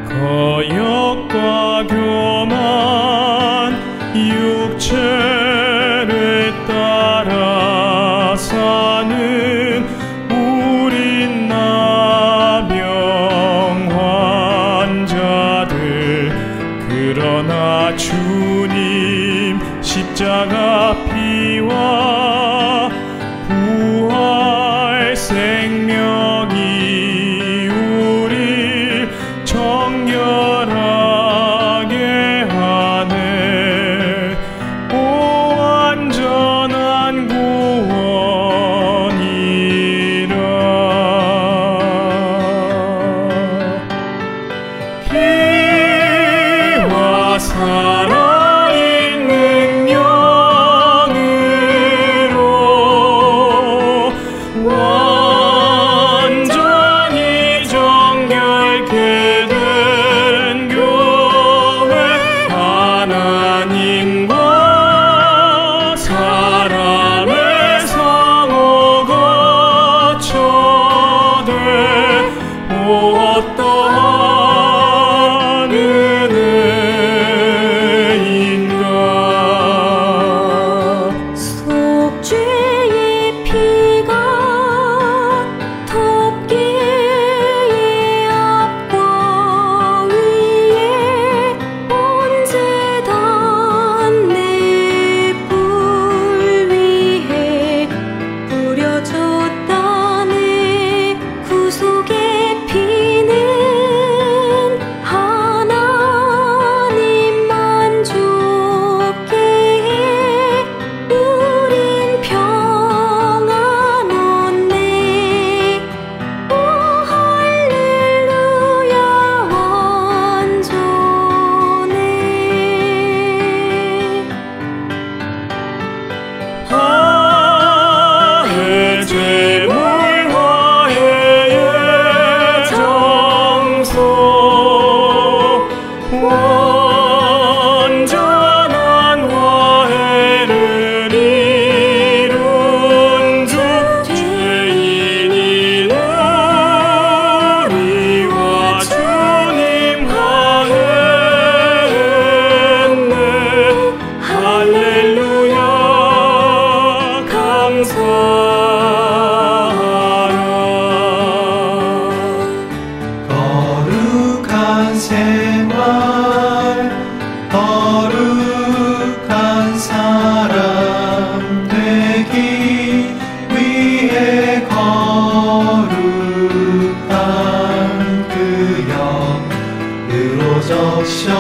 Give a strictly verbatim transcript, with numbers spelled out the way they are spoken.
거역과 교만 육체를 따라 사는 우린 나병 환자들. 그러나 주님 십자가 피와 부활 생명이 우릴 정결하게 하네. 오 완전한 구원이라. 피와 살아있는 영으로 완전히 정결케 된 교회, 하나님과 사람의 상호 거처돼. 오 어떠한 은혜인가. 속죄의 피가 덮개의 앞과 위에 언제단 내 불 위에 뿌려졌다네. 구속의 피는 하나님 만족케 해. 우린 평안 얻네. 오 할렐루야 완전해. 화해 제물 화해의 장소, 완전한 화해를 이룬 주. 죄인인 우리와 주님 화해했네. 할렐루야 감사하라. 거룩한 생활, 거룩한 사람 되기 위해 거룩한 그 영으로 적셔